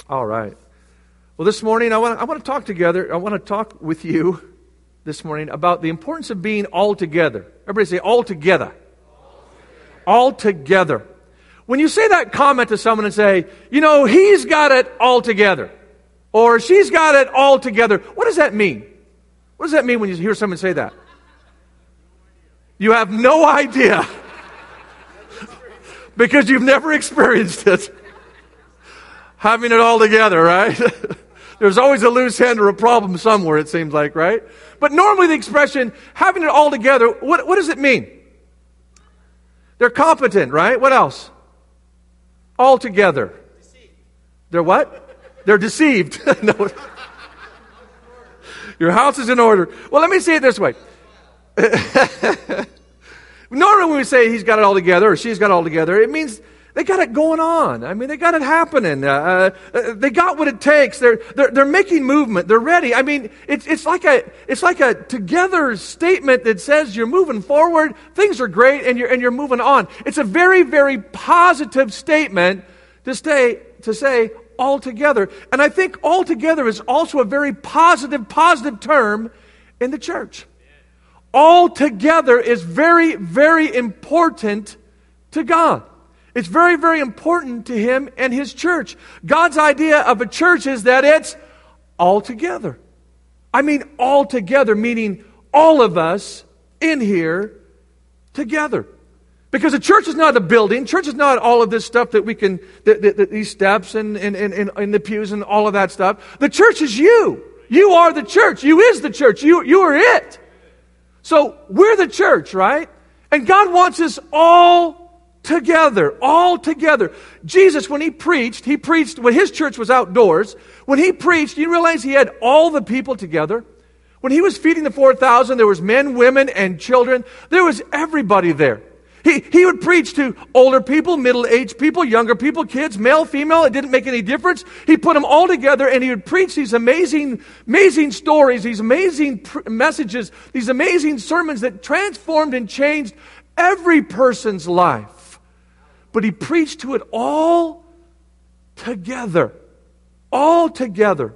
All right. Well, this morning I want to talk together. I want to talk with you this morning about the importance of being all together. Everybody say all together. All together. When you say that comment to someone and say, he's got it all together, or she's got it all together, what does that mean? What does that mean when you hear someone say that? You have no idea because you've never experienced it. Having it all together, right? There's always a loose end or a problem somewhere, it seems like, right? But normally the expression, having it all together, what does it mean? They're competent, right? What else? All together. Deceived. They're what? They're deceived. No. Your house is in order. Well, let me say it this way. Normally when we say he's got it all together or she's got it all together, it means they got it going on. I mean, they got it happening. They got what it takes. They're making movement. They're ready. I mean, it's like a together statement that says you're moving forward. Things are great, and you're moving on. It's a very, very positive statement to say all together. And I think all together is also a very positive term in the church. All together is very, very important to God. It's very, very important to Him and His church. God's idea of a church is that it's all together. I mean all together, meaning all of us in here together. Because a church is not a building. Church is not all of this stuff that we can, these steps and the pews and all of that stuff. The church is you. You are the church. You is the church. You are it. So we're the church, right? And God wants us all together. Jesus, when He preached when His church was outdoors. When He preached, you realize He had all the people together. When He was feeding the 4,000, there was men, women, and children. There was everybody there. He would preach to older people, middle-aged people, younger people, kids, male, female. It didn't make any difference. He put them all together, and He would preach these amazing stories, these amazing messages, these amazing sermons that transformed and changed every person's life. But He preached to it all together. All together.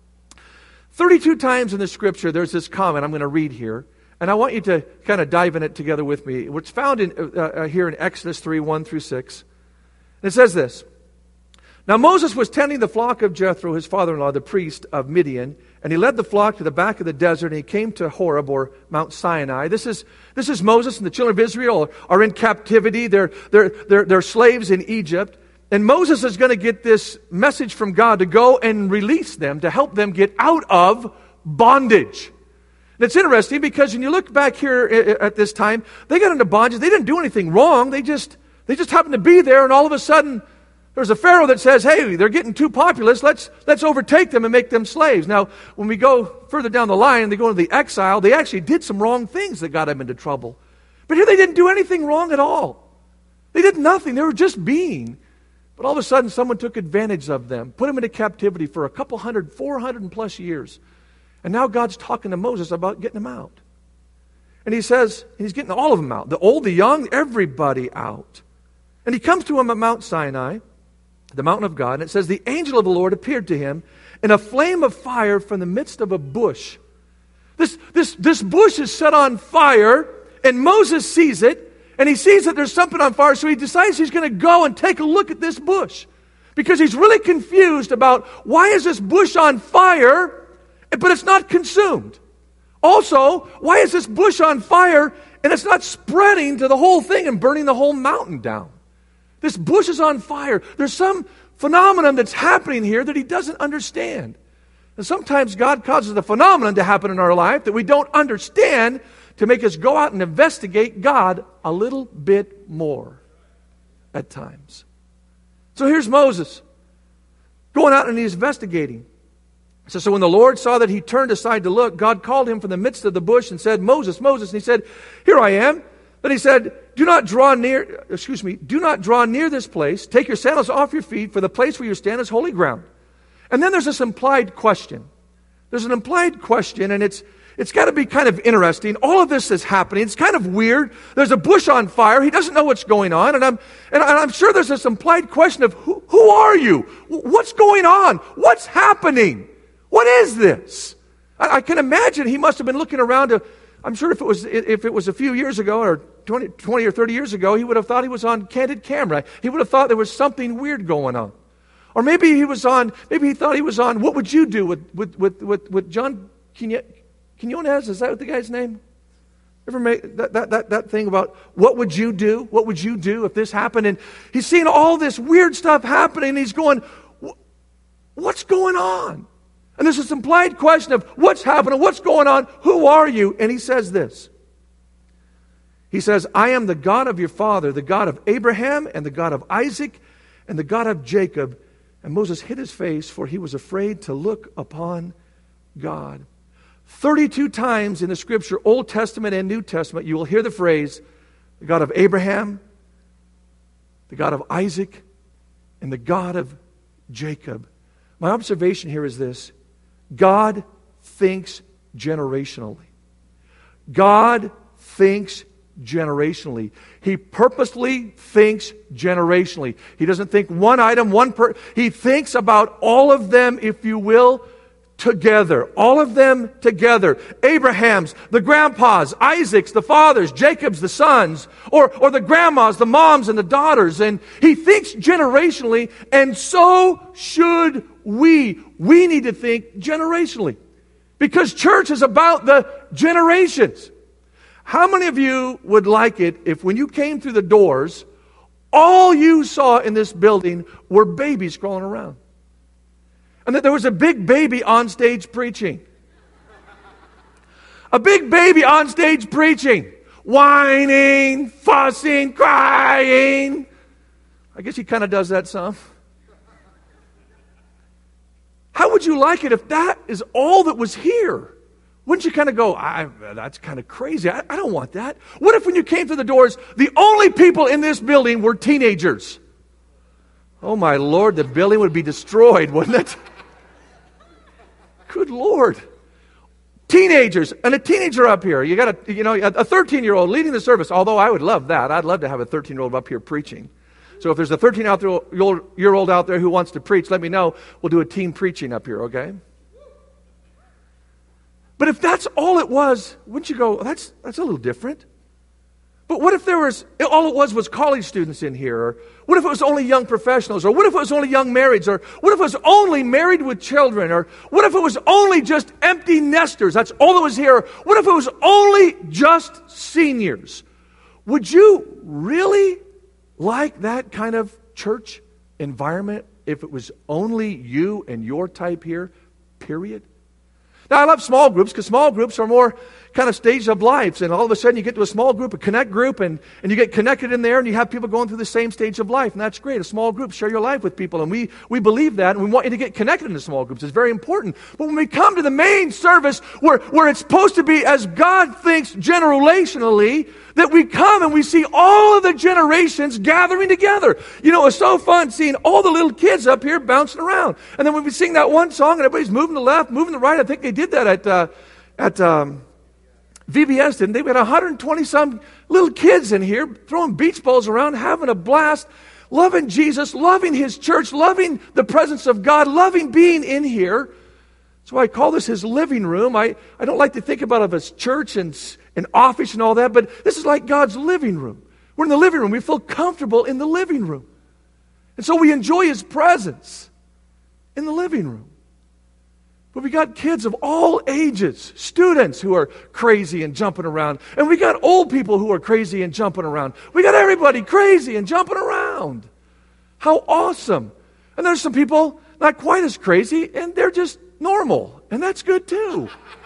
32 times in the Scripture, there's this comment I'm going to read here. And I want you to kind of dive in it together with me. It's found here in Exodus 3, 1 through 6. And it says this. Now Moses was tending the flock of Jethro, his father-in-law, the priest of Midian. And he led the flock to the back of the desert, and he came to Horeb, or Mount Sinai. This is Moses, and the children of Israel are in captivity. They're slaves in Egypt. And Moses is going to get this message from God to go and release them, to help them get out of bondage. And it's interesting because when you look back here at this time, they got into bondage. They didn't do anything wrong. They just happened to be there, and all of a sudden there's a Pharaoh that says, hey, they're getting too populous. Let's overtake them and make them slaves. Now, when we go further down the line and they go into the exile, they actually did some wrong things that got them into trouble. But here they didn't do anything wrong at all. They did nothing. They were just being. But all of a sudden, someone took advantage of them, put them into captivity for a couple 400 and plus years. And now God's talking to Moses about getting them out. And He says, He's getting all of them out. The old, the young, everybody out. And He comes to him at Mount Sinai, the mountain of God, and it says, the angel of the Lord appeared to him in a flame of fire from the midst of a bush. This bush is set on fire, and Moses sees it, and he sees that there's something on fire, so he decides he's going to go and take a look at this bush. Because he's really confused about why is this bush on fire, but it's not consumed. Also, why is this bush on fire and it's not spreading to the whole thing and burning the whole mountain down? This bush is on fire. There's some phenomenon that's happening here that he doesn't understand. And sometimes God causes a phenomenon to happen in our life that we don't understand to make us go out and investigate God a little bit more at times. So here's Moses going out and he's investigating. So when the Lord saw that he turned aside to look, God called him from the midst of the bush and said, Moses, Moses. And he said, here I am. Then He said, do not draw near this place. Take your sandals off your feet, for the place where you stand is holy ground. And then there's this implied question. There's an implied question, and it's It's got to be kind of interesting. All of this is happening. It's kind of weird. There's a bush on fire. He doesn't know what's going on. And I'm sure there's this implied question of, who are you? What's going on? What's happening? What is this? I can imagine he must have been looking around I'm sure if it was a few years ago or 20 or 30 years ago, he would have thought he was on candid camera. He would have thought there was something weird going on. Or maybe he thought he was on What Would You Do with John Quinones? Is that the guy's name? Ever make that thing about what would you do? What would you do if this happened? And he's seeing all this weird stuff happening, and he's going, what's going on? And there's this implied question of what's happening, what's going on, who are you? And he says this. He says, I am the God of your father, the God of Abraham and the God of Isaac and the God of Jacob. And Moses hid his face, for he was afraid to look upon God. 32 times in the Scripture, Old Testament and New Testament, you will hear the phrase, the God of Abraham, the God of Isaac, and the God of Jacob. My observation here is this. God thinks generationally. God thinks generationally. He purposely thinks generationally. He doesn't think one item, he thinks about all of them, if you will, together. All of them together. Abraham's, the grandpas, Isaac's, the fathers, Jacob's, the sons, or the grandmas, the moms, and the daughters. And he thinks generationally, and so should we. We need to think generationally. Because church is about the generations. How many of you would like it if when you came through the doors, all you saw in this building were babies crawling around? And that there was a big baby on stage preaching. A big baby on stage preaching. Whining, fussing, crying. I guess he kind of does that some. How would you like it if that is all that was here? Wouldn't you kind of go, that's kind of crazy. I don't want that. What if when you came through the doors, the only people in this building were teenagers? Oh my Lord, the building would be destroyed, wouldn't it? Good Lord. Teenagers, and a teenager up here. You got a 13-year-old leading the service, although I would love that. I'd love to have a 13-year-old up here preaching. So if there's a 13-year-old out there who wants to preach, let me know. We'll do a team preaching up here, okay? But if that's all it was, wouldn't you go, that's a little different? But what if all it was college students in here? Or what if it was only young professionals? Or what if it was only young marrieds? Or what if it was only married with children? Or what if it was only just empty nesters? That's all that was here. What if it was only just seniors? Would you really like that kind of church environment if it was only you and your type here, period? Now, I love small groups because small groups are more kind of stage of life. And all of a sudden you get to a small group, a connect group, and you get connected in there and you have people going through the same stage of life. And that's great. A small group, share your life with people. And we believe that, and we want you to get connected in the small groups. It's very important. But when we come to the main service where it's supposed to be as God thinks generationally, that we come and we see all of the generations gathering together. You know, it's so fun seeing all the little kids up here bouncing around. And then when we sing that one song and everybody's moving to the left, moving to the right, I think they did that at VBS, didn't they? We had 120-some little kids in here throwing beach balls around, having a blast, loving Jesus, loving His church, loving the presence of God, loving being in here. That's why I call this His living room. I don't like to think about it as church and office and all that, but this is like God's living room. We're in the living room. We feel comfortable in the living room. And so we enjoy His presence in the living room. But we got kids of all ages, students who are crazy and jumping around. And we got old people who are crazy and jumping around. We got everybody crazy and jumping around. How awesome. And there's some people not quite as crazy, and they're just normal. And that's good too.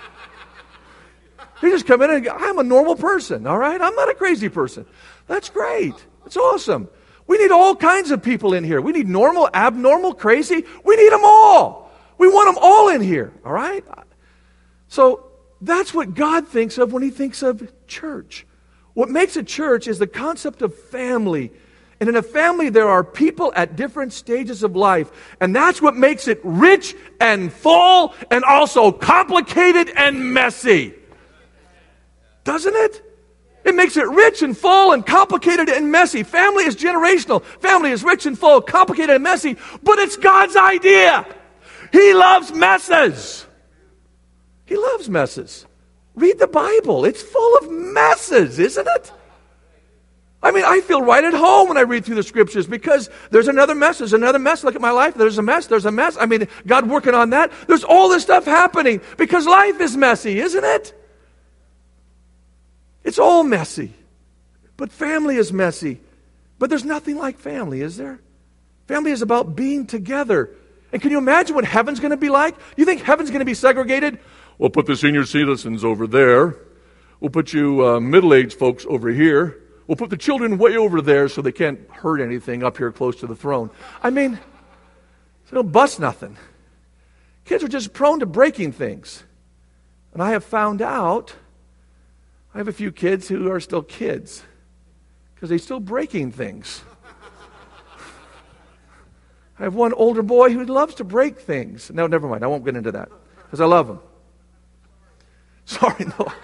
You just come in and go, I'm a normal person, all right? I'm not a crazy person. That's great. That's awesome. We need all kinds of people in here. We need normal, abnormal, crazy. We need them all. We want them all in here, all right? So that's what God thinks of when He thinks of church. What makes a church is the concept of family. And in a family, there are people at different stages of life. And that's what makes it rich and full and also complicated and messy. doesn't it? It makes it rich and full and complicated and messy. Family is generational. Family is rich and full, complicated and messy, but it's God's idea. He loves messes. He loves messes. Read the Bible. It's full of messes, isn't it? I mean, I feel right at home when I read through the scriptures because there's another mess. There's another mess. Look at my life. There's a mess. There's a mess. I mean, God working on that. There's all this stuff happening because life is messy, isn't it? It's all messy. But family is messy. But there's nothing like family, is there? Family is about being together. And can you imagine what heaven's going to be like? You think heaven's going to be segregated? We'll put the senior citizens over there. We'll put you middle-aged folks over here. We'll put the children way over there so they can't hurt anything up here close to the throne. I mean, they don't bust nothing. Kids are just prone to breaking things. And I have found out, I have a few kids who are still kids because they're still breaking things. I have one older boy who loves to break things. No, never mind. I won't get into that because I love him. Sorry, no.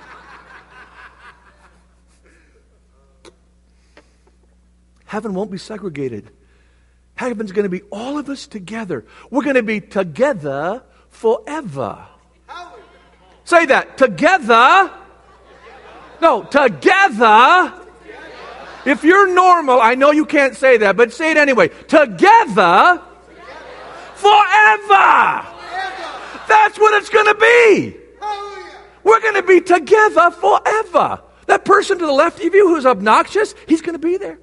Heaven won't be segregated. Heaven's going to be all of us together. We're going to be together forever. Say that. Together. No, together. If you're normal, I know you can't say that, but say it anyway. Together forever. That's what it's going to be. We're going to be together forever. That person to the left of you who's obnoxious, he's going to be there.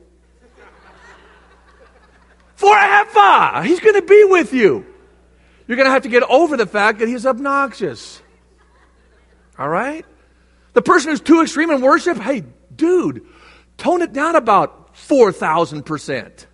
Forever. He's going to be with you. You're going to have to get over the fact that he's obnoxious. All right? The person who's too extreme in worship, hey, dude, tone it down about 4,000%.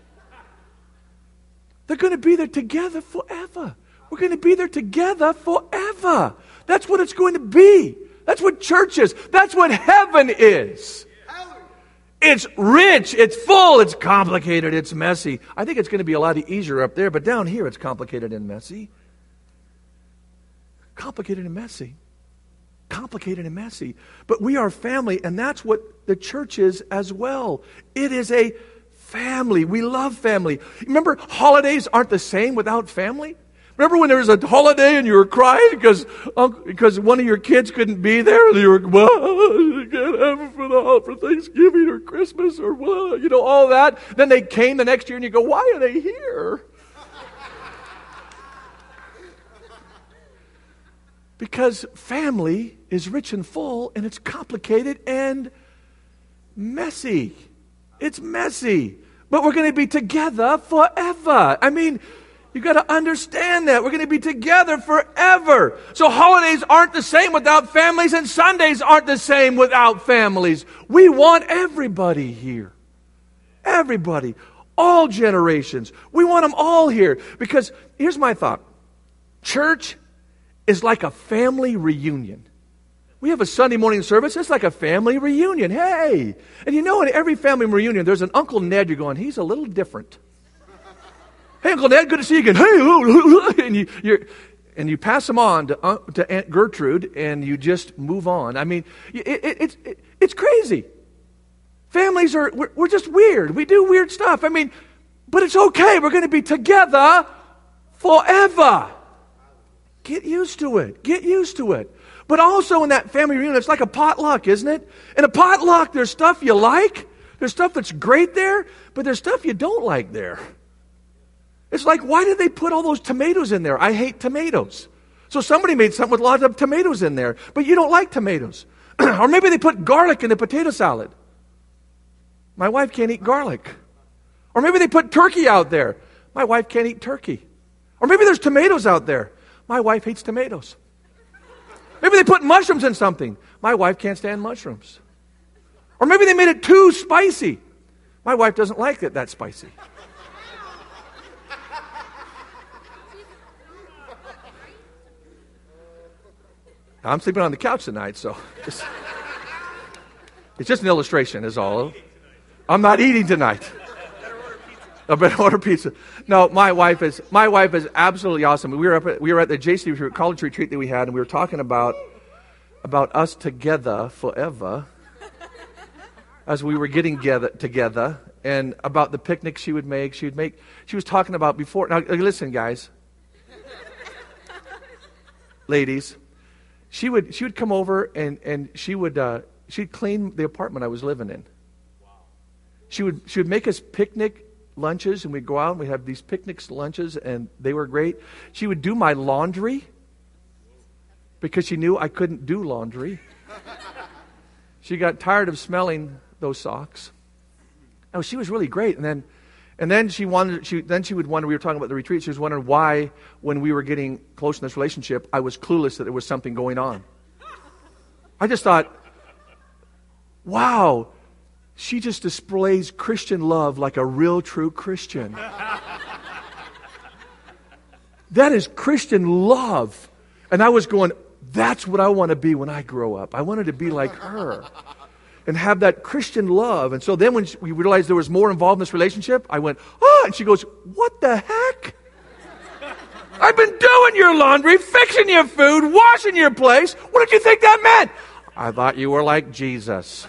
They're going to be there together forever. We're going to be there together forever. That's what it's going to be. That's what church is. That's what heaven is. It's rich, it's full, it's complicated, it's messy. I think it's going to be a lot easier up there, but down here it's complicated and messy. Complicated and messy. Complicated and messy. But we are family, and that's what the church is as well. It is a family. We love family. Remember, holidays aren't the same without family? Remember when there was a holiday and you were crying because one of your kids couldn't be there, and you were, well, you can't have it for Thanksgiving or Christmas or, well, you know, all that. Then they came the next year and you go, why are they here? Because family is rich and full, and it's complicated and messy. It's messy. But we're going to be together forever. I mean, you got to understand that. We're going to be together forever. So holidays aren't the same without families, and Sundays aren't the same without families. We want everybody here. Everybody. All generations. We want them all here. Because here's my thought. Church is like a family reunion. We have a Sunday morning service. It's like a family reunion. Hey! And you know, in every family reunion, there's an Uncle Ned you're going, he's a little different. Hey, Uncle Ned, good to see you again. Hey, and you pass them on to Aunt Gertrude, and you just move on. I mean, it's crazy. Families we're just weird. We do weird stuff. I mean, but it's okay. We're going to be together forever. Get used to it. Get used to it. But also in that family reunion, it's like a potluck, isn't it? In a potluck, there's stuff you like. There's stuff that's great there, but there's stuff you don't like there. It's like, why did they put all those tomatoes in there? I hate tomatoes. So somebody made something with lots of tomatoes in there, but you don't like tomatoes. Or maybe they put garlic in the potato salad. My wife can't eat garlic. Or maybe they put turkey out there. My wife can't eat turkey. Or maybe there's tomatoes out there. My wife hates tomatoes. Maybe they put mushrooms in something. My wife can't stand mushrooms. Or maybe they made it too spicy. My wife doesn't like it that spicy. I'm sleeping on the couch tonight, so it's just an illustration is all. I'm not eating tonight. I better order pizza. No, my wife is absolutely awesome. We were at the JC college retreat that we had, and we were talking about about us together forever as we were getting together, and about the picnic she would make. She was talking about before. Now, listen, guys. Ladies, she would come over and she'd clean the apartment I was living in. She would make us picnic lunches, and we'd go out and we'd have these picnic lunches, and they were great. She would do my laundry because she knew I couldn't do laundry. She got tired of smelling those socks. Oh, she was really great. And then she would wonder, we were talking about the retreat, she was wondering why, when we were getting close in this relationship, I was clueless that there was something going on. I just thought, wow, she just displays Christian love like a real, true Christian. That is Christian love. And I was going, that's what I want to be when I grow up. I wanted to be like her and have that Christian love. And so then when we realized there was more involved in this relationship, I went, oh, and she goes, what the heck? I've been doing your laundry, fixing your food, washing your place. What did you think that meant? I thought you were like Jesus.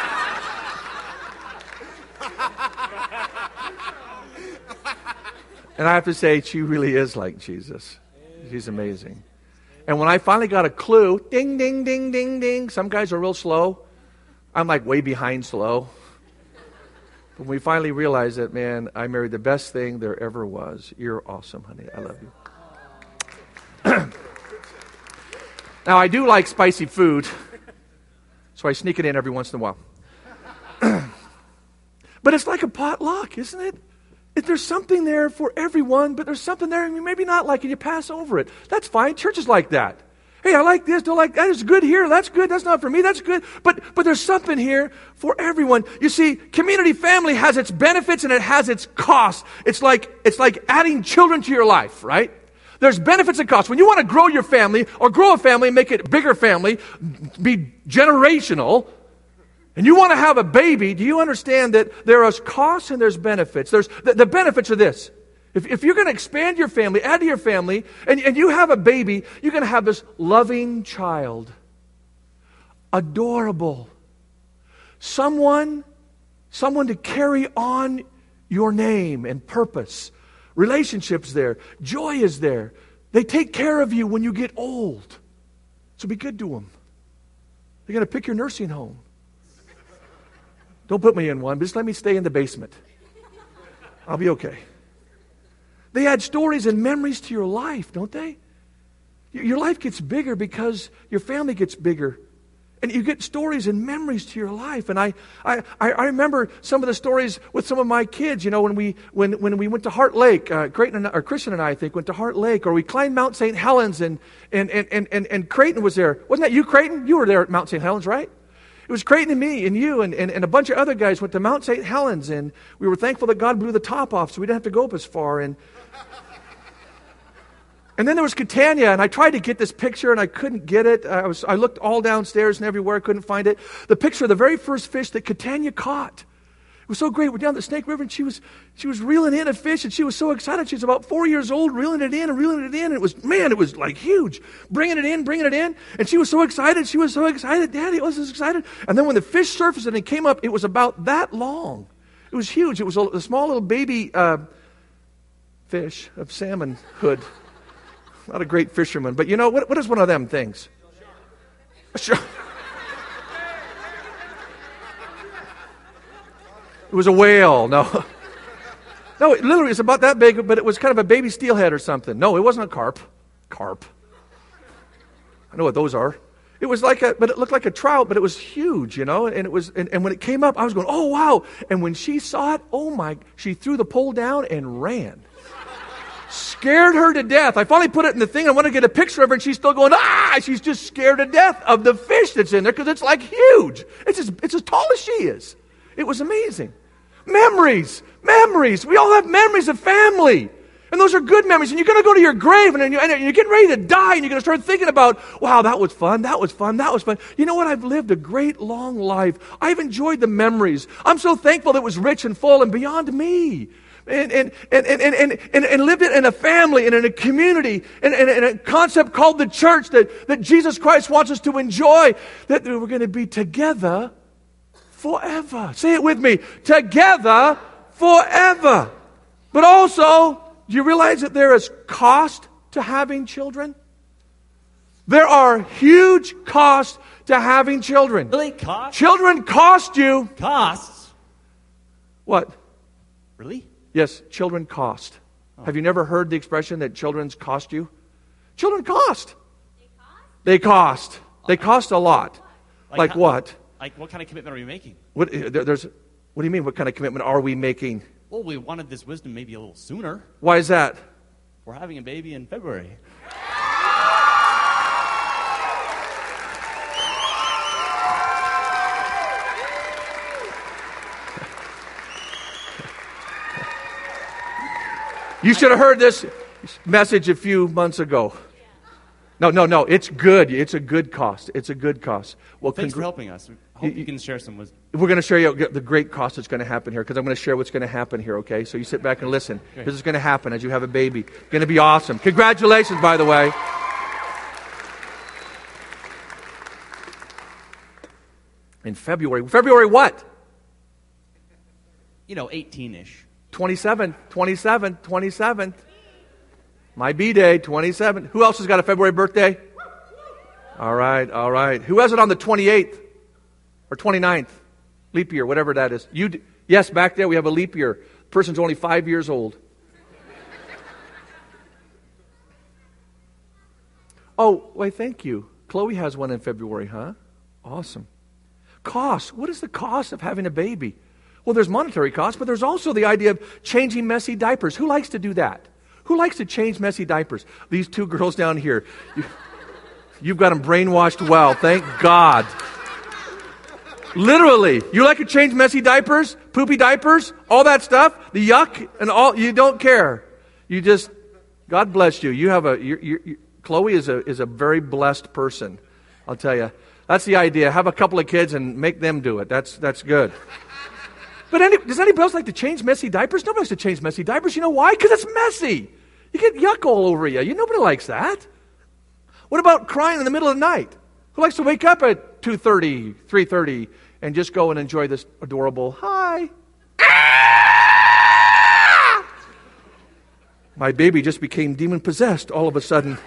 And I have to say, she really is like Jesus. She's amazing. And when I finally got a clue, ding, ding, ding, ding, ding. Some guys are real slow. I'm like way behind slow. But when we finally realized that, man, I married the best thing there ever was. You're awesome, honey. I love you. Now, I do like spicy food, so I sneak it in every once in a while. But it's like a potluck, isn't it? There's something there for everyone, but there's something there and you maybe not like it. You pass over it. That's fine. Church is like that. Hey, I like this, don't like that. It's good here. That's good. That's not for me. That's good. But there's something here for everyone. You see, community family has its benefits and it has its costs. It's like adding children to your life, right? There's benefits and costs. When you want to grow your family or grow a family, make it a bigger family, be generational, and you want to have a baby, do you understand that there are costs and there's benefits? The benefits are this. If you're going to expand your family, add to your family, and you have a baby, you're going to have this loving child. Adorable. Someone to carry on your name and purpose. Relationships there. Joy is there. They take care of you when you get old. So be good to them. They're going to pick your nursing home. Don't put me in one, but just let me stay in the basement. I'll be okay. They add stories and memories to your life, don't they? Your life gets bigger because your family gets bigger. And you get stories and memories to your life. And I remember some of the stories with some of my kids, you know, when we went to Heart Lake, Christian and I think went to Heart Lake, or we climbed Mount St. Helens and Creighton was there. Wasn't that you, Creighton? You were there at Mount St. Helens, right? It was Creighton and me and you and a bunch of other guys went to Mount St. Helens, and we were thankful that God blew the top off so we didn't have to go up as far. And then there was Catania, and I tried to get this picture and I couldn't get it. I looked all downstairs and everywhere, I couldn't find it. The picture of the very first fish that Catania caught. It was so great. We're down the Snake River and she was reeling in a fish and she was so excited. She was about 4 years old, reeling it in. And it was like huge. Bringing it in. And she was so excited. Daddy was so excited. And then when the fish surfaced and it came up, it was about that long. It was huge. It was a small little baby fish of salmon hood. Not a great fisherman. But you know, what is one of them things? A shark. It was a whale. No, it literally was about that big, but it was kind of a baby steelhead or something. No, it wasn't a carp. Carp. I know what those are. It was but it looked like a trout, but it was huge, you know. And it was, and when it came up, I was going, oh wow! And when she saw it, she threw the pole down and ran. Scared her to death. I finally put it in the thing. I want to get a picture of her, and she's still going, ah! She's just scared to death of the fish that's in there because it's like huge. It's as tall as she is. It was amazing. Memories. We all have memories of family. And those are good memories. And you're going to go to your grave and you're getting ready to die and you're going to start thinking about, wow, that was fun. You know what? I've lived a great long life. I've enjoyed the memories. I'm so thankful that it was rich and full and beyond me. and lived it in a family and in a community and a concept called the church that Jesus Christ wants us to enjoy, that we're going to be together forever. Say it with me. Together forever. But also, do you realize that there is cost to having children? There are huge costs to having children. Really? Costs? Children cost you. Costs? What? Really? Yes, children cost. Oh. Have you never heard the expression that children's cost you? Children cost. They cost. They cost a lot. Like what? Like what kind of commitment are we making? What do you mean, what kind of commitment are we making? Well, we wanted this wisdom maybe a little sooner. Why is that? We're having a baby in February. You should have heard this message a few months ago. No, it's good. It's a good cost. It's a good cost. Well, thanks for helping us. I hope you can share some wisdom. We're going to share you the great cost that's going to happen here, because I'm going to share what's going to happen here, okay? So you sit back and listen. Great. This is going to happen as you have a baby. It's going to be awesome. Congratulations, by the way. In February. February what? 18-ish. 27th. My B-Day, 27. Who else has got a February birthday? All right. Who has it on the 28th or 29th? Leap year, whatever that is. Yes, back there we have a leap year. The person's only 5 years old. Oh, wait, thank you. Chloe has one in February, huh? Awesome. Cost. What is the cost of having a baby? Well, there's monetary cost, but there's also the idea of changing messy diapers. Who likes to do that? Who likes to change messy diapers? These two girls down here. You've got them brainwashed well. Thank God. Literally. You like to change messy diapers? Poopy diapers? All that stuff? The yuck and all? You don't care. You just, God bless you. You have Chloe is a very blessed person. I'll tell you. That's the idea. Have a couple of kids and make them do it. That's good. But does anybody else like to change messy diapers? Nobody likes to change messy diapers. You know why? Because it's messy. You get yuck all over you. Nobody likes that. What about crying in the middle of the night? Who likes to wake up at 2:30, 3:30 and just go and enjoy this adorable, hi. Ah! My baby just became demon-possessed all of a sudden.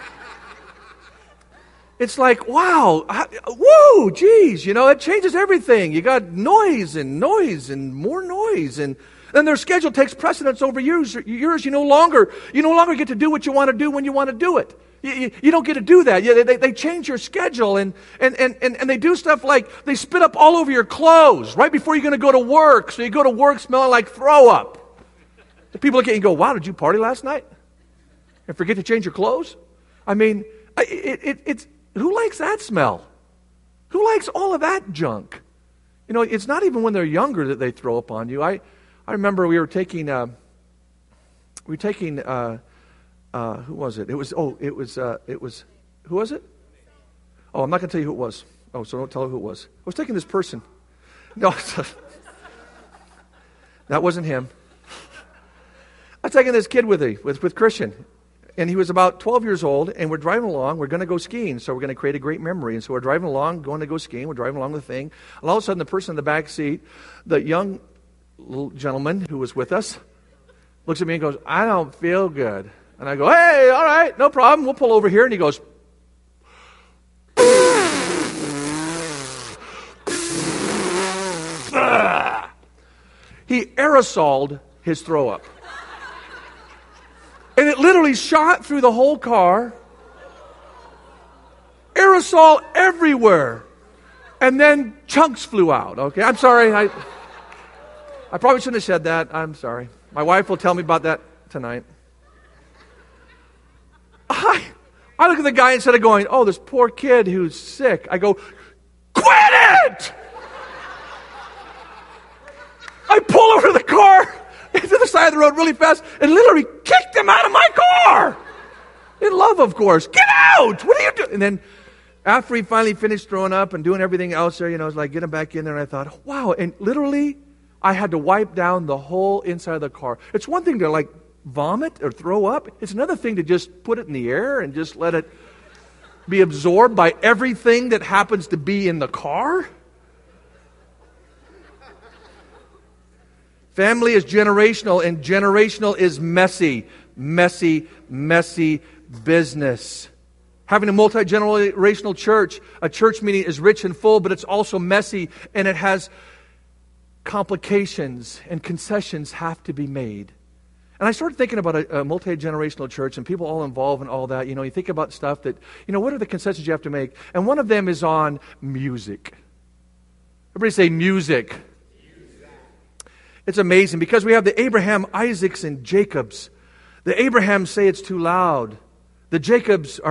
It's like, wow, woo, geez, it changes everything. You got noise and more noise. And then their schedule takes precedence over yours. You no longer get to do what you want to do when you want to do it. You don't get to do that. They change your schedule and they do stuff like they spit up all over your clothes right before you're going to go to work. So you go to work smelling like throw up. The people look at you and go, wow, did you party last night? And forget to change your clothes? I mean, it's... Who likes that smell? Who likes all of that junk? It's not even when they're younger that they throw up on you. I remember we were taking, who was it? Who was it? Oh, I'm not going to tell you who it was. Oh, so don't tell her who it was. I was taking this person. No, that wasn't him. I was taking this kid with Christian. And he was about 12 years old, and we're driving along. We're going to go skiing, so we're going to create a great memory. And so we're driving along, going to go skiing. We're driving along the thing. And all of a sudden, the person in the back seat, the young little gentleman who was with us, looks at me and goes, I don't feel good. And I go, hey, all right, no problem. We'll pull over here. And he goes, he aerosoled his throw up. And it literally shot through the whole car. Aerosol everywhere. And then chunks flew out. Okay, I'm sorry. I probably shouldn't have said that. I'm sorry. My wife will tell me about that tonight. I look at the guy, instead of going, oh, this poor kid who's sick, I go, quit it! I pull over the car to the side of the road really fast and literally kicked him out of my car. In love, of course. Get out! What are you doing? And then after he finally finished throwing up and doing everything else there, I was like, get him back in there. And I thought, wow. And literally, I had to wipe down the whole inside of the car. It's one thing to like vomit or throw up. It's another thing to just put it in the air and just let it be absorbed by everything that happens to be in the car. Family is generational, and generational is messy, messy, messy business. Having a multi-generational church, a church meeting is rich and full, but it's also messy, and it has complications, and concessions have to be made. And I started thinking about a multi-generational church and people all involved and all that. You know, you think about stuff that, you know, what are the concessions you have to make? And one of them is on music. Everybody say music. It's amazing because we have the Abraham, Isaacs, and Jacobs. The Abrahams say it's too loud. The Jacobs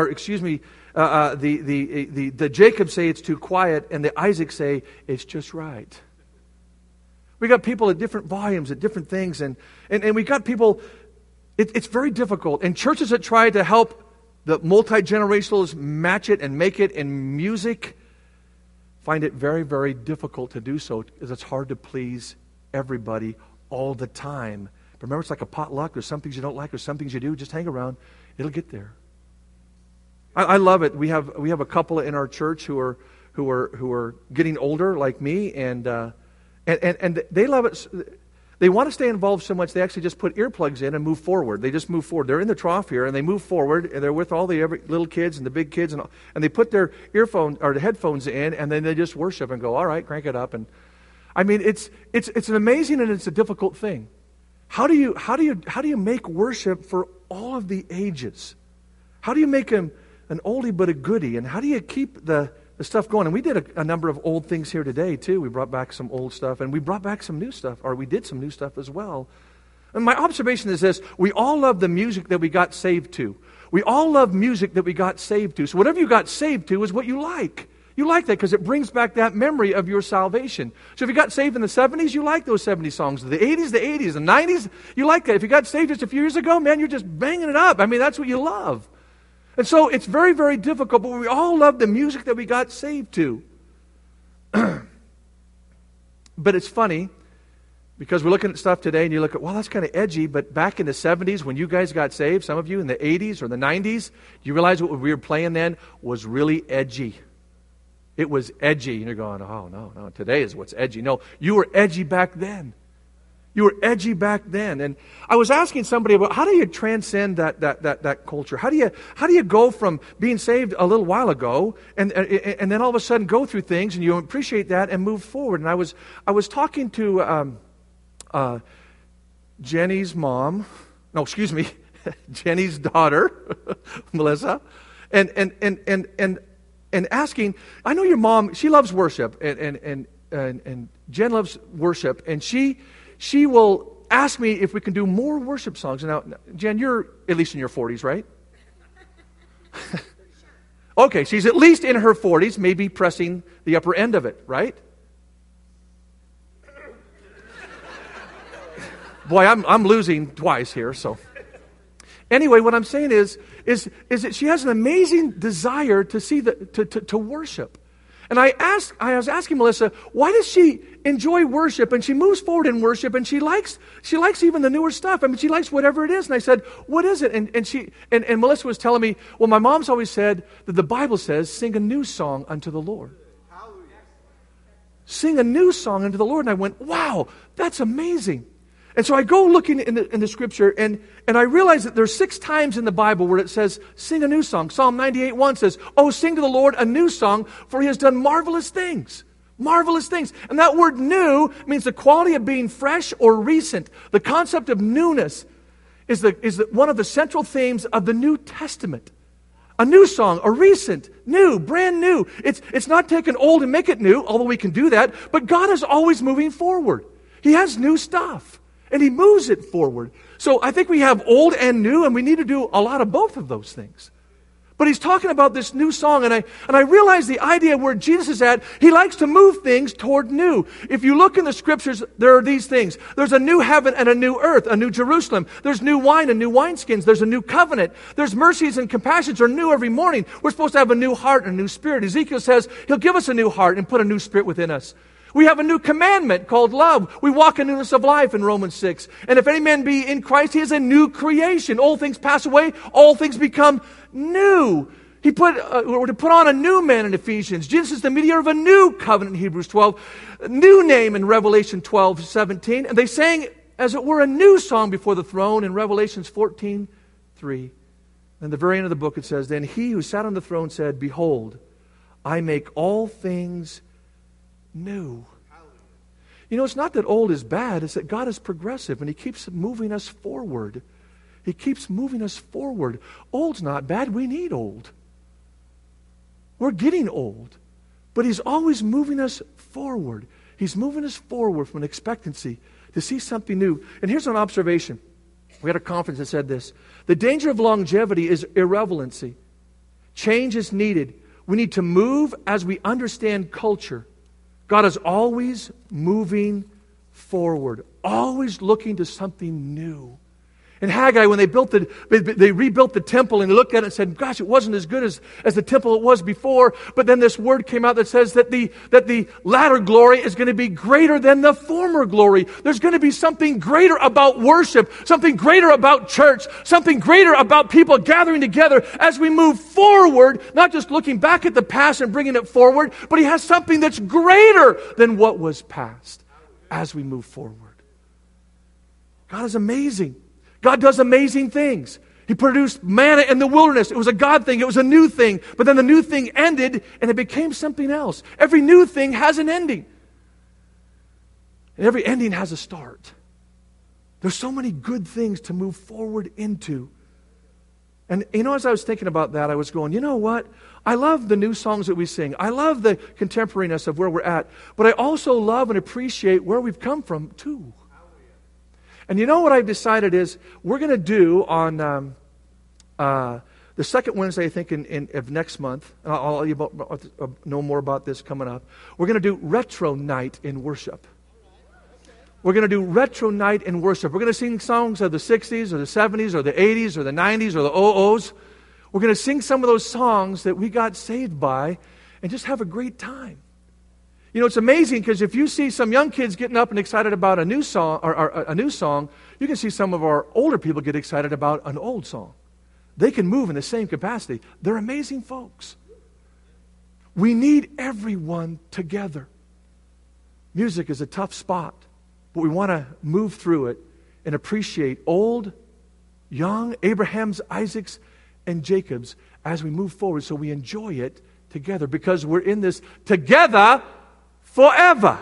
the Jacobs say it's too quiet, and the Isaacs say it's just right. We got people at different volumes, at different things, and we got people, it's very difficult. And churches that try to help the multi-generationals match it and make it in music find it very, very difficult to do so because it's hard to please everybody all the time. But remember, it's like a potluck. There's some things you don't like, there's some things you do. Just hang around. It'll get there. I love it. We have a couple in our church who are getting older like me, and they love it. They want to stay involved so much they actually just put earplugs in and move forward. They just move forward. They're in the trough here, and they move forward, and they're with all the little kids and the big kids, and they put their earphones or the headphones in, and then they just worship and go, all right, crank it up. And I mean, it's an amazing and it's a difficult thing. How do you make worship for all of the ages? How do you make him an oldie but a goodie? And how do you keep the stuff going? And we did a number of old things here today, too. We brought back some old stuff, and we brought back some new stuff, or we did some new stuff as well. And my observation is this: we all love the music that we got saved to. We all love music that we got saved to. So whatever you got saved to is what you like. You like that because it brings back that memory of your salvation. So if you got saved in the 70s, you like those 70s songs. The 80s, the 90s, you like that. If you got saved just a few years ago, man, you're just banging it up. I mean, that's what you love. And so it's very, very difficult, but we all love the music that we got saved to. But it's funny, because we're looking at stuff today, and you look at, well, that's kind of edgy, but back in the 70s, when you guys got saved, some of you in the 80s or the 90s, you realize what we were playing then was really edgy. It was edgy. And you're going, oh, no, today is what's edgy. No, you were edgy back then. You were edgy back then. And I was asking somebody about how do you transcend that culture? How do you go from being saved a little while ago and then all of a sudden go through things and you appreciate that and move forward? And I was talking to Jenny's mom. No, excuse me, Jenny's daughter, Melissa, and asking, I know your mom, she loves worship, and Jen loves worship, and she will ask me if we can do more worship songs. Now, Jen, you're at least in your 40s, right? Okay, she's at least in her 40s, maybe pressing the upper end of it, right? Boy, I'm losing twice here, so. Anyway, what I'm saying is that she has an amazing desire to see to worship. And I was asking Melissa, why does she enjoy worship? And she moves forward in worship, and she likes even the newer stuff. I mean, she likes whatever it is. And I said, what is it? And Melissa was telling me, well, my mom's always said that the Bible says, sing a new song unto the Lord. Sing a new song unto the Lord. And I went, wow, that's amazing. And so I go looking in the Scripture, and I realize that there's 6 times in the Bible where it says, sing a new song. Psalm 98:1 says, oh, sing to the Lord a new song, for He has done marvelous things. Marvelous things. And that word new means the quality of being fresh or recent. The concept of newness is one of the central themes of the New Testament. A new song, a recent, new, brand new. It's not taking old and make it new, although we can do that, but God is always moving forward. He has new stuff. And He moves it forward. So I think we have old and new, and we need to do a lot of both of those things. But He's talking about this new song, and I realize the idea where Jesus is at, He likes to move things toward new. If you look in the Scriptures, there are these things. There's a new heaven and a new earth, a new Jerusalem. There's new wine and new wineskins. There's a new covenant. There's mercies and compassions are new every morning. We're supposed to have a new heart and a new spirit. Ezekiel says He'll give us a new heart and put a new spirit within us. We have a new commandment called love. We walk in newness of life in Romans 6. And if any man be in Christ, he is a new creation. Old things pass away, all things become new. We're to put on a new man in Ephesians. Jesus is the mediator of a new covenant in Hebrews 12. A new name in Revelation 12:17. And they sang, as it were, a new song before the throne in Revelations 14:3. And the very end of the book it says, then he who sat on the throne said, behold, I make all things new. You know, it's not that old is bad, it's that God is progressive and He keeps moving us forward. He keeps moving us forward. Old's not bad, we need old. We're getting old, but He's always moving us forward. He's moving us forward from an expectancy to see something new. And here's an observation. We had a conference that said this. The danger of longevity is irrelevancy. Change is needed. We need to move as we understand culture. God is always moving forward, always looking to something new. In Haggai, when they rebuilt the temple and they looked at it and said, gosh, it wasn't as good as the temple it was before. But then this word came out that says that the latter glory is going to be greater than the former glory. There's going to be something greater about worship, something greater about church, something greater about people gathering together as we move forward, not just looking back at the past and bringing it forward, but He has something that's greater than what was past as we move forward. God is amazing. God does amazing things. He produced manna in the wilderness. It was a God thing. It was a new thing. But then the new thing ended and it became something else. Every new thing has an ending. And every ending has a start. There's so many good things to move forward into. And you know, as I was thinking about that, I was going, you know what? I love the new songs that we sing. I love the contemporariness of where we're at. But I also love and appreciate where we've come from too. And you know what I've decided is we're going to do on the second Wednesday, I think, of next month. And I'll let you know more about this coming up. We're going to do retro night in worship. We're going to do retro night in worship. We're going to sing songs of the 60s or the 70s or the 80s or the 90s or the 00s. We're going to sing some of those songs that we got saved by and just have a great time. You know, it's amazing because if you see some young kids getting up and excited about a new song, or a new song, you can see some of our older people get excited about an old song. They can move in the same capacity. They're amazing folks. We need everyone together. Music is a tough spot, but we want to move through it and appreciate old, young, Abraham's, Isaac's, and Jacob's as we move forward so we enjoy it together because we're in this together forever.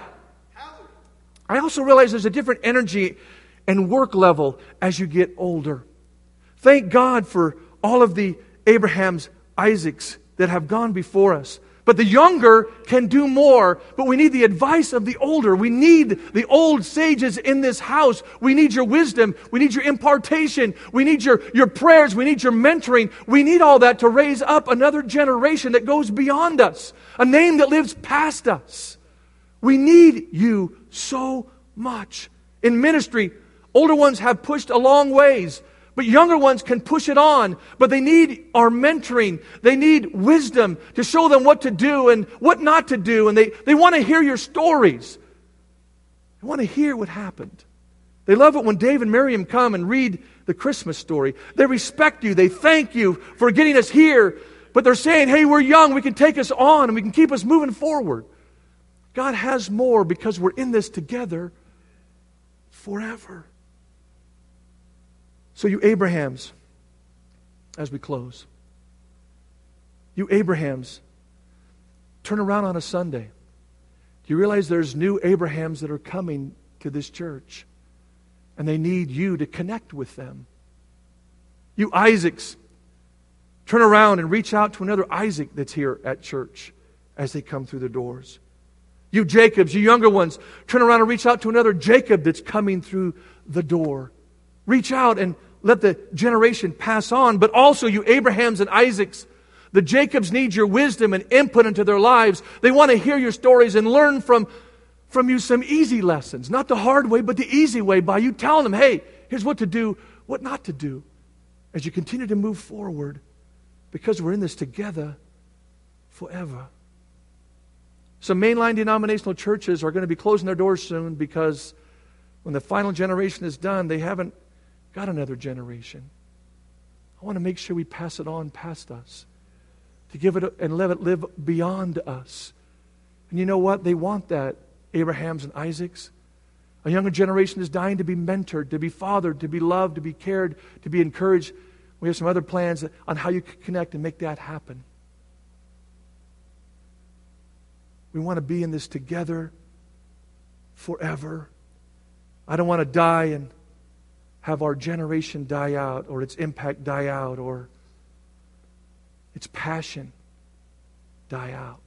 I also realize there's a different energy and work level as you get older. Thank God for all of the Abrahams, Isaacs that have gone before us. But the younger can do more, but we need the advice of the older. We need the old sages in this house. We need your wisdom. We need your impartation. We need your prayers. We need your mentoring. We need all that to raise up another generation that goes beyond us, a name that lives past us. We need you so much. In ministry, older ones have pushed a long ways, but younger ones can push it on. But they need our mentoring. They need wisdom to show them what to do and what not to do. And they want to hear your stories. They want to hear what happened. They love it when Dave and Miriam come and read the Christmas story. They respect you. They thank you for getting us here. But they're saying, hey, we're young. We can take us on and we can keep us moving forward. God has more because we're in this together forever. So you Abrahams, as we close, you Abrahams, turn around on a Sunday. Do you realize there's new Abrahams that are coming to this church? And they need you to connect with them. You Isaacs, turn around and reach out to another Isaac that's here at church as they come through the doors. You Jacobs, you younger ones, turn around and reach out to another Jacob that's coming through the door. Reach out and let the generation pass on. But also you Abrahams and Isaacs, the Jacobs need your wisdom and input into their lives. They want to hear your stories and learn from you some easy lessons. Not the hard way, but the easy way by you telling them, hey, here's what to do, what not to do. As you continue to move forward, because we're in this together forever. Some mainline denominational churches are going to be closing their doors soon because when the final generation is done, they haven't got another generation. I want to make sure we pass it on past us, to give it and let it live beyond us. And you know what? They want that, Abraham's and Isaac's. A younger generation is dying to be mentored, to be fathered, to be loved, to be cared, to be encouraged. We have some other plans on how you can connect and make that happen. We want to be in this together forever. I don't want to die and have our generation die out, or its impact die out, or its passion die out.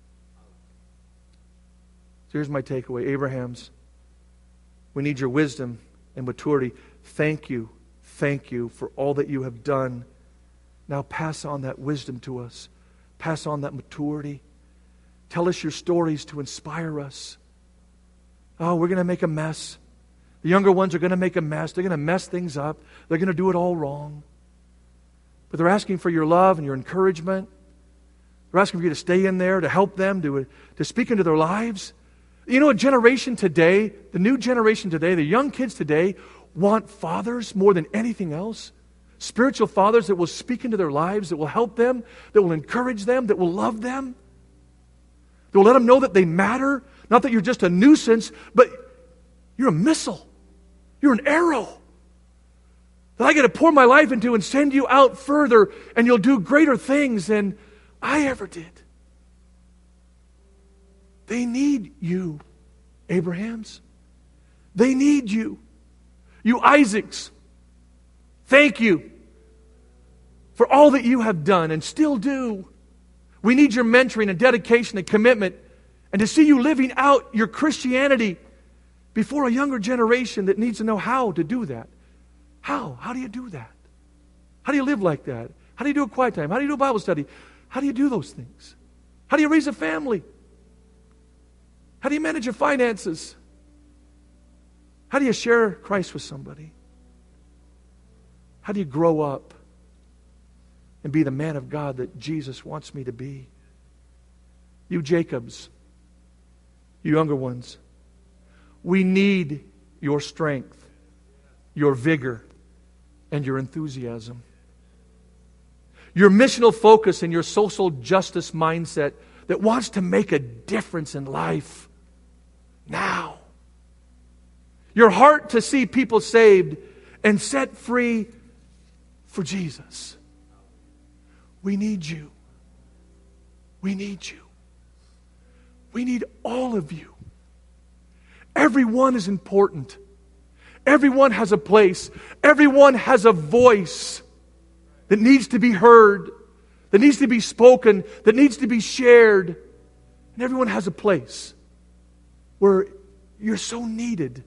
So here's my takeaway. Abraham's, we need your wisdom and maturity. Thank you for all that you have done. Now pass on that wisdom to us. Pass on that maturity. Tell us your stories to inspire us. Oh, we're going to make a mess. The younger ones are going to make a mess. They're going to mess things up. They're going to do it all wrong. But they're asking for your love and your encouragement. They're asking for you to stay in there, to help them, to speak into their lives. You know, a generation today, the new generation today, the young kids today, want fathers more than anything else. Spiritual fathers that will speak into their lives, that will help them, that will encourage them, that will love them. That will let them know that they matter. Not that you're just a nuisance, but you're a missile. You're an arrow that I get to pour my life into and send you out further, and you'll do greater things than I ever did. They need you, Abrahams. They need you. You Isaacs, thank you for all that you have done and still do. We need your mentoring and dedication and commitment, and to see you living out your Christianity before a younger generation that needs to know how to do that. How? How do you do that? How do you live like that? How do you do a quiet time? How do you do a Bible study? How do you do those things? How do you raise a family? How do you manage your finances? How do you share Christ with somebody? How do you grow up and be the man of God that Jesus wants me to be? You Jacobs, you younger ones, we need your strength, your vigor, and your enthusiasm. Your missional focus and your social justice mindset that wants to make a difference in life now. Your heart to see people saved and set free for Jesus. We need you. We need you. We need all of you. Everyone is important. Everyone has a place. Everyone has a voice that needs to be heard, that needs to be spoken, that needs to be shared. And everyone has a place where you're so needed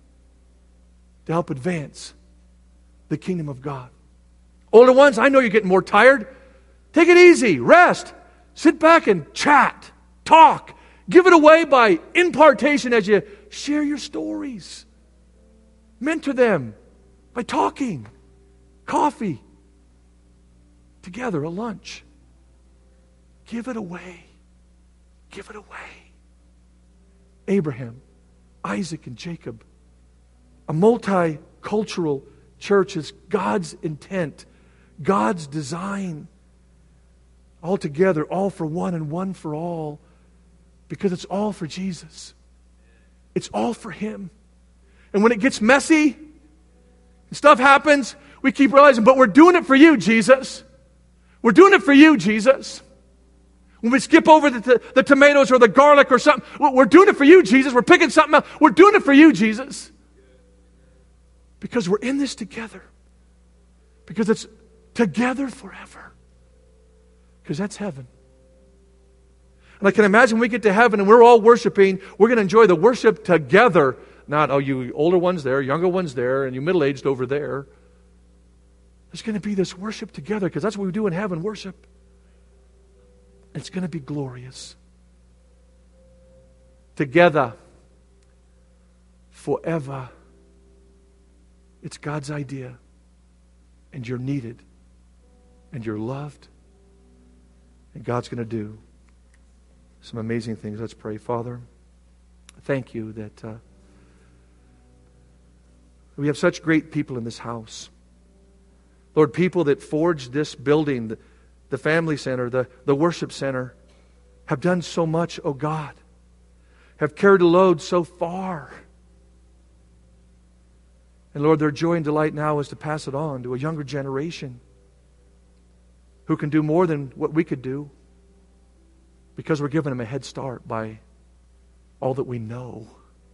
to help advance the kingdom of God. Older ones, I know you're getting more tired. Take it easy. Rest. Sit back and chat. Talk. Give it away by impartation as you share your stories. Mentor them by talking. Coffee. Together, a lunch. Give it away. Give it away. Abraham, Isaac, and Jacob. A multicultural church is God's intent, God's design. All together, all for one and one for all. Because it's all for Jesus. It's all for Him. And when it gets messy, and stuff happens, we keep realizing, but we're doing it for you, Jesus. We're doing it for you, Jesus. When we skip over the tomatoes or the garlic or something, we're doing it for you, Jesus. We're picking something out. We're doing it for you, Jesus. Because we're in this together. Because it's together forever. Because that's heaven. And I can imagine when we get to heaven and we're all worshiping, we're going to enjoy the worship together. Not, oh, you older ones there, younger ones there, and you middle-aged over there. There's going to be this worship together because that's what we do in heaven, worship. It's going to be glorious. Together. Forever. It's God's idea. And you're needed. And you're loved. And God's going to do some amazing things. Let's pray. Father, thank you that we have such great people in this house. Lord, people that forged this building, the family center, the worship center, have done so much, oh God, have carried a load so far. And Lord, their joy and delight now is to pass it on to a younger generation who can do more than what we could do because we're giving them a head start by all that we know.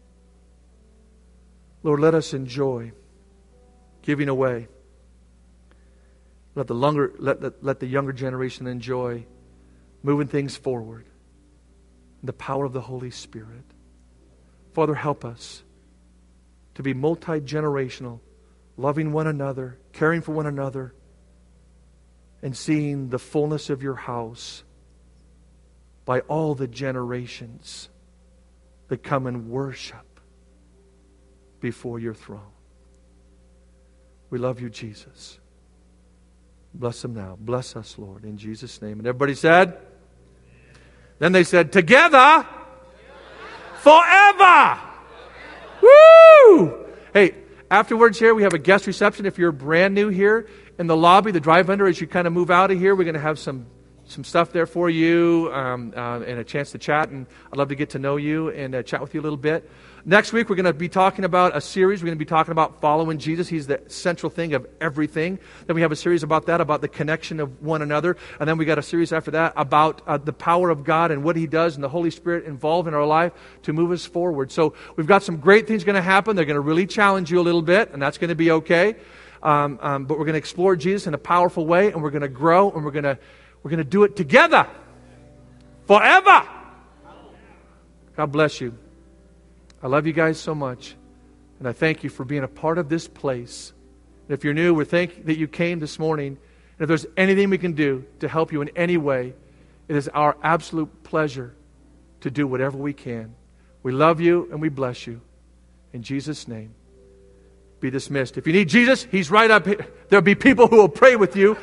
Lord, let us enjoy giving away. Let the younger generation enjoy moving things forward in the power of the Holy Spirit. Father, help us to be multi-generational, loving one another, caring for one another, and seeing the fullness of your house by all the generations that come and worship before your throne. We love you, Jesus. Bless them now. Bless us, Lord, in Jesus' name. And everybody said? Then they said, together, forever. Woo! Hey, afterwards here, we have a guest reception. If you're brand new here in the lobby, the drive-under, as you kind of move out of here, we're going to have some stuff there for you and a chance to chat. And I'd love to get to know you and chat with you a little bit. Next week, we're going to be talking about a series. We're going to be talking about following Jesus. He's the central thing of everything. Then we have a series about that, about the connection of one another. And then we got a series after that about the power of God and what He does and the Holy Spirit involved in our life to move us forward. So we've got some great things going to happen. They're going to really challenge you a little bit, and that's going to be okay. But we're going to explore Jesus in a powerful way, and we're going to grow, and we're going to do it together forever. God bless you. I love you guys so much, and I thank you for being a part of this place. And if you're new, we thank that you came this morning. And if there's anything we can do to help you in any way, it is our absolute pleasure to do whatever we can. We love you and we bless you. In Jesus' name, be dismissed. If you need Jesus, He's right up here. There'll be people who will pray with you.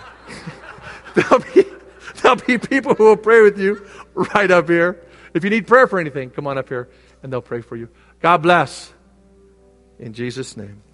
There'll be people who will pray with you right up here. If you need prayer for anything, come on up here and they'll pray for you. God bless. In Jesus' name.